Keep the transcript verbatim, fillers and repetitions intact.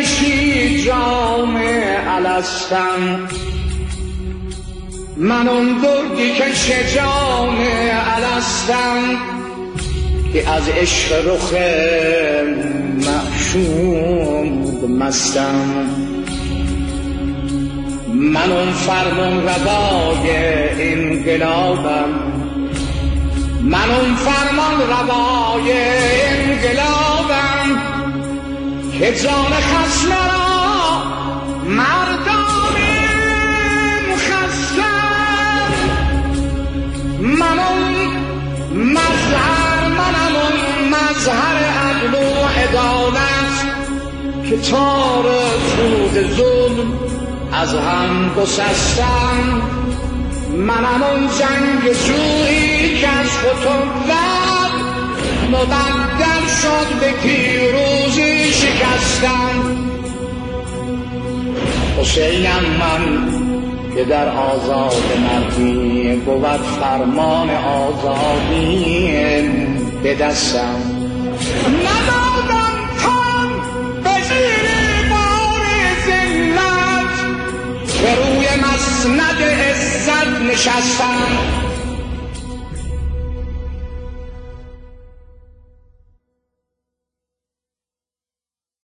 کشید جام الستم، من اون دردی که چه جام الستم که از عشق رخ معشوق مستم. من اون فرمان روای انقلابم، من اون فرمان روای انقلابم که جان خصم را مردان خستم. من اون مظهر، منم اون مظهر عدل و عدالت که تار فرود ظلم از هم گسستم. منم اون جنگ جویی که از فتوت مبدل شد به پیروزی شکستم. حسینم من که در آزاد مردی بود فرمان آزادی به دستم. ندادم تن به زیر بار ذلت، به روی مسند عزت نشستم.